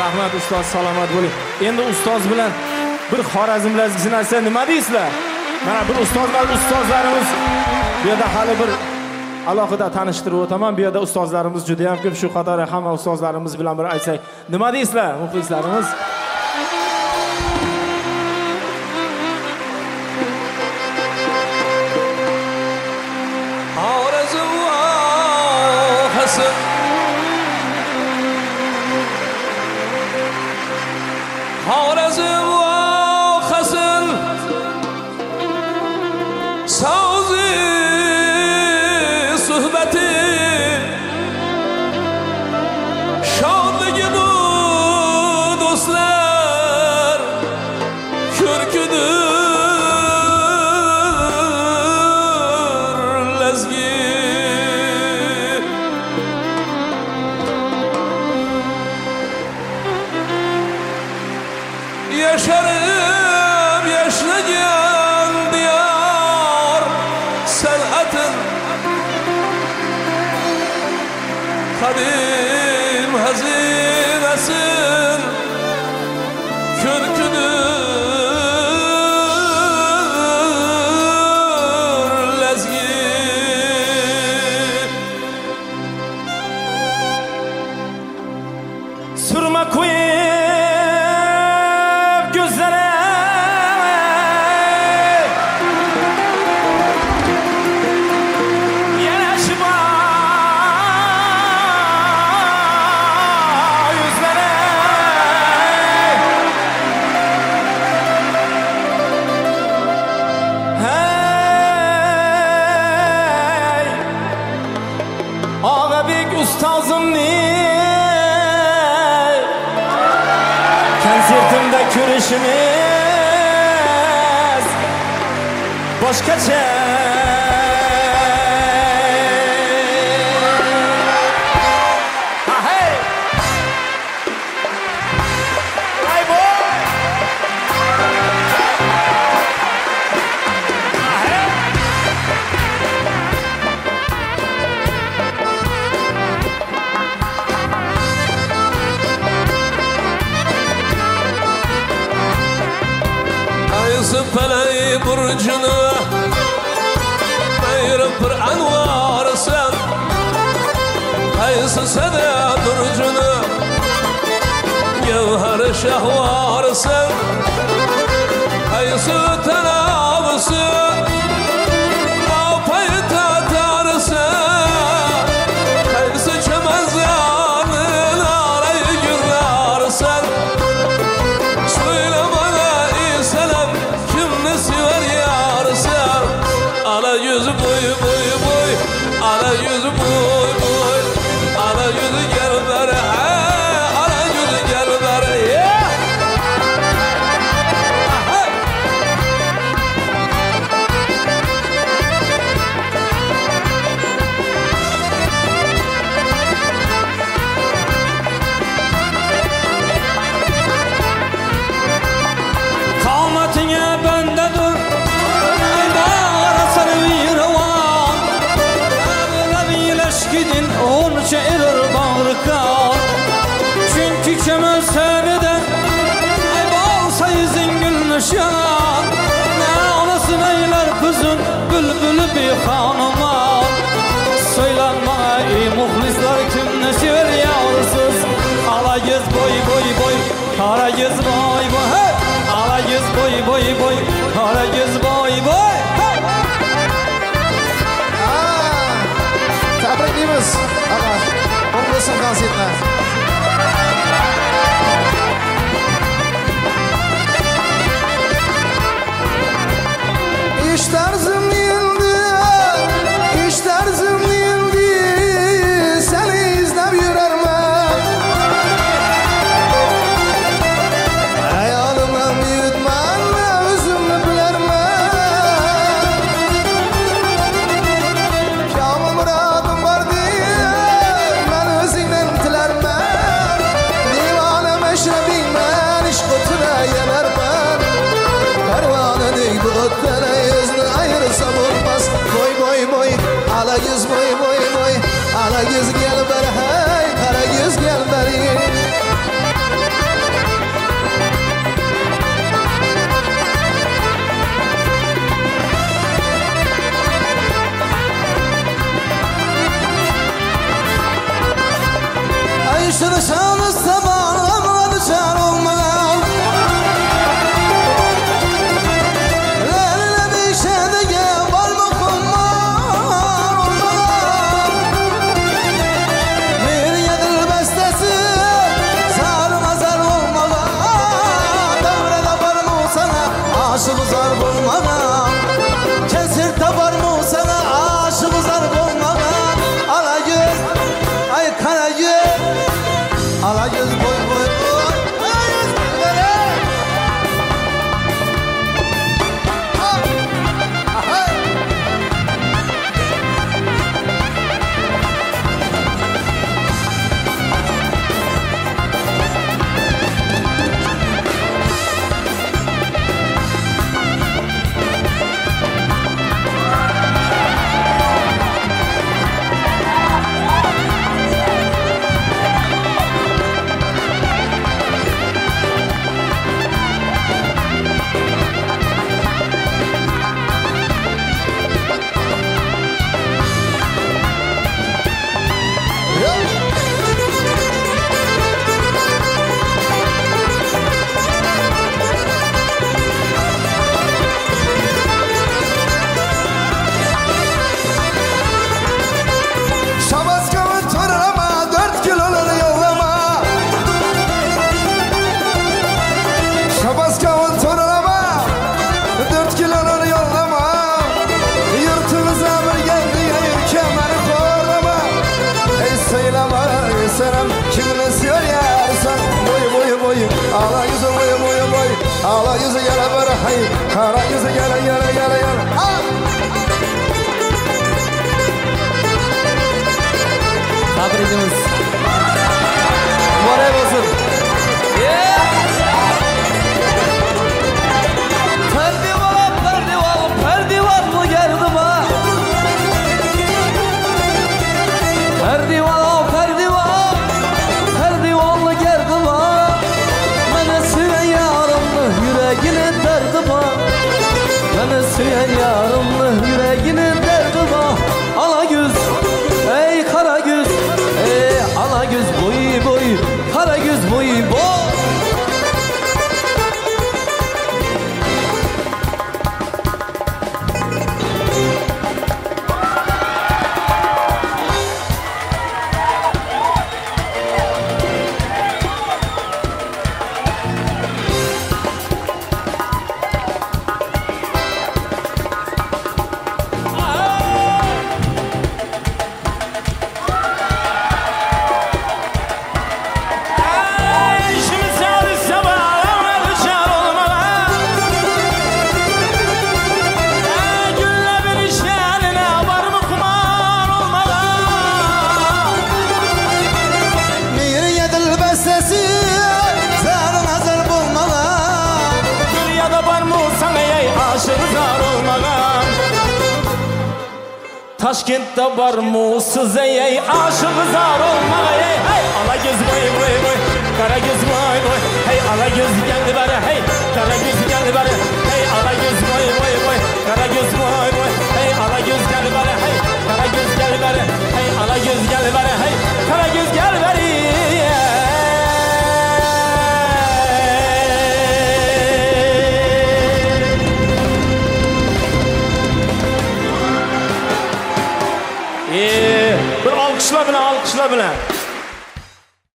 Rahmat ustoz, salomat bo'ling. Endi ustoz bilan bir xorazmlazgisini aytsa nima deysizlar? Mana bir ustozlarimiz bu yerda hali bir alohida tanishtirib o'taman. Bu yerda ustozlarimiz juda ham ko'p. Shu qatori hamma ustozlarimiz bilan bir aytsak, nima deysizlar, muxlislarimiz? Xorazm vohasın so'zi suhbati shodligi bu do'stlar ko'rkidir lazgi yaşarım yaşlayan diyar sanatın kadim hazinesin körküdür lezgi Sürme koyun konsertimda ko'rishimiz boshqacha. Falay burcunu ayrı bir anvarsan Kaysı sada durcunu Gevher şahvarsan Kaysı tanavısı Apayı tatarsan Kaysı çemezyanın arayı gürlersen Söyle bana İslam kimni sever yarsan Ala yüzü boy boy boy Ala yüzü boy boy Ala yüzü gel beri Ala yüzü gel beri Çünkü kemal seneden Balsa yüzün gülmüş yalan Ne anasın eyler kızın Bülbülü bir hanıma Söylenme ey muhlisler Kimne sever yarsız Ala yüz boy boy boy Kara yüz boy boy hey! Ala yüz boy boy boy Kara yüz boy boy hey! Tabriklaymiz ama Olmasın konsertler. İş tarzım değildi, iş tarzım değildi, seni izlep yürürmem. Hayalımdan büyütmem, özümü bilermem. Kamı muradım var diye, ben özünden tilermem. Divane meşrebim ben, iş kutura yenermem. Pervane değil bu ötene yüzünü ayırsam olmaz. Boy boy boy, ala yüz boy boy boy. Ala yüz gel beri hey, kara yüz gel beri. Yaşını şanı sabahlamla düşer olmadan Leyline bir şeyde var mı kumar olmadan Bir yedil bestesi sarı nazar olmadan Devrede var mı sana aşık zar bulmadan Kesir tabar mı sana aşık zar bulmadan Ala göz ay kara göz Ala göz boy boy boy Ala göz böyle Ha ha Şabaskamın torunama 4 kiloları yollama Şabaskamın torunama 4 kiloları yollama Yurtumuza bir geldi ülkemleri korlama Ey söyleme ey senem kimini söylersen Boy boy boy ala yüzü boy boy boy Ala yüzü gele böyle hay Kara yüzü gele gele gele gele Ha! Tabrikimiz. Moral olsun. Perdivanlı geldim ha. Perdivanlı geldim ha. Beni süren yarımlı yüreğini derdim ha. Beni süren yarımlı yüreğini derdim ha. Ala göz, ey kara göz, ey ala göz boy boy, kara göz boy boy. Toshkentda bormi siz ey aşık zar olma ey hey ala göz boy boy boy kara göz boy boy hey ala göz geldi bari hey kara göz geldi bari hey ala göz boy boy boy kara göz boy boy hey ala göz geldi bari hey kara göz geldi bari hey ala göz geldi bari hey kara göz geldi bari bir alkışla bilen